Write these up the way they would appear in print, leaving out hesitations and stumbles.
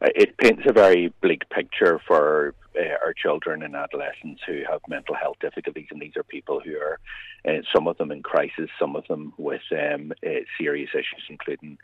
It paints a very bleak picture for our children and adolescents who have mental health difficulties, and these are people who are, some of them in crisis, some of them with serious issues, including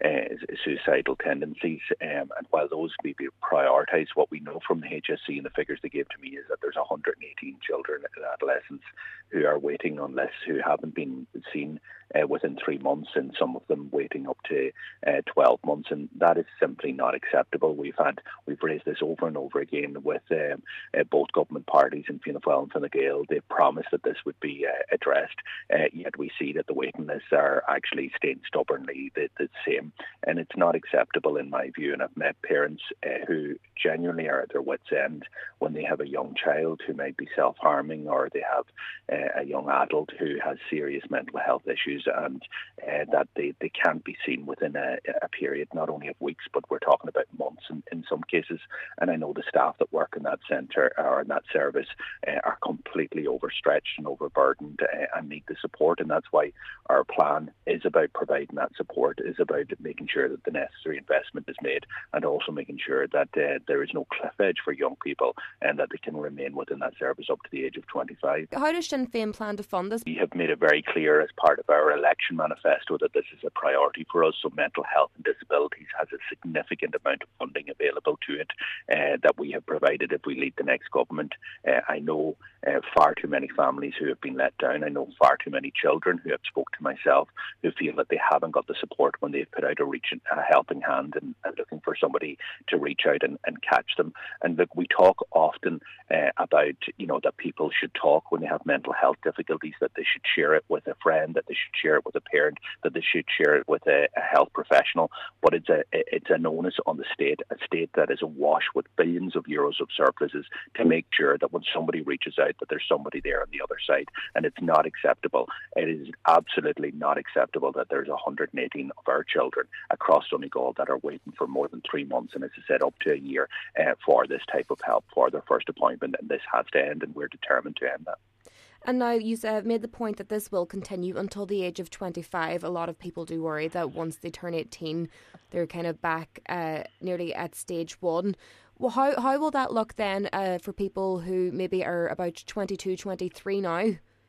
suicidal tendencies. And while those may be prioritised, what we know from the HSC and the figures they gave to me is that there's 118 children and adolescents who are waiting on lists who haven't been seen within 3 months, and some of them waiting up to 12 months, and that is simply not acceptable. We've raised this over and over again with both government parties in Fianna Fáil and Fine Gael. They've promised that this would be addressed, yet we see that the waiting lists are actually staying stubbornly the same, and it's not acceptable in my view. And I've met parents who genuinely are at their wits' end when they have a young child who might be self-harming, or they have a young adult who has serious mental health issues, and that they can't be seen within a period not only of weeks, but we're talking about months in some cases. And I know the staff that work in that centre or in that service are completely overstretched and overburdened and need the support, and that's why our plan is about providing that support, is about making sure that the necessary investment is made, and also making sure that there is no cliff edge for young people and that they can remain within that service up to the age of 25. How does Sinn Féin plan to fund this? We have made it very clear as part of our election manifesto that this is a priority for us. So mental health and disabilities has a significant amount of funding available to it that we have provided if we lead the next government. I know far too many families who have been let down. I know far too many children who have spoke to myself who feel that they haven't got the support when they've put out a helping hand and looking for somebody to reach out and catch them. And look, we talk often about, that people should talk when they have mental health difficulties, that they should share it with a friend, that they should share it with a parent, that they should share it with a health professional. But it's an onus on the state, a state that is awash with billions of euros of surpluses, to make sure that when somebody reaches out, that there's somebody there on the other side. And it's not acceptable. It is absolutely not acceptable that there's 118 of our children across Donegal that are waiting for more than 3 months, and as I said, up to a year for this type of help, for their first appointment. And this has to end, and we're determined to end that. And now you made the point that this will continue until the age of 25. A lot of people do worry that once they turn 18, they're kind of back nearly at stage one. Well, how will that look then for people who maybe are about 22, 23 now?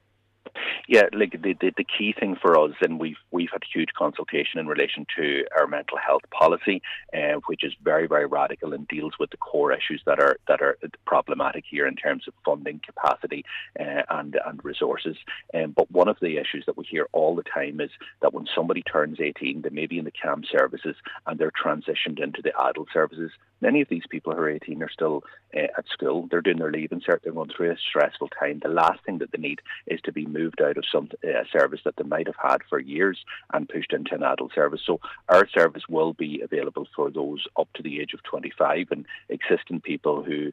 Yeah, like the key thing for us, and we've had huge consultation in relation to our mental health policy, which is very, very radical and deals with the core issues that are problematic here in terms of funding capacity and resources. But one of the issues that we hear all the time is that when somebody turns 18, they may be in the CAM services and they're transitioned into the adult services. Many of these people who are 18 are still at school. They're doing their leaving cert. They're going through a stressful time. The last thing that they need is to be moved out of some service that they might have had for years and pushed into an adult service. So our service will be available for those up to the age of 25, and existing people who,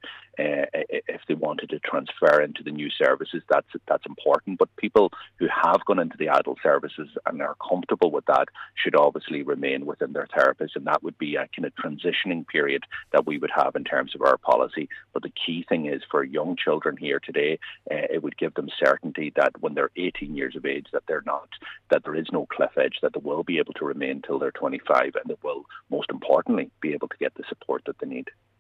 if they wanted to transfer into the new services, that's important. But people who have gone into the adult services and are comfortable with that should obviously remain within their therapist, and that would be a kind of transitioning period that we would have in terms of our policy. But the key thing is for young children here today, it would give them certainty that when they're 18 years of age, that there is no cliff edge, that they will be able to remain till they're 25, and they will, most importantly, be able to get the support that they need.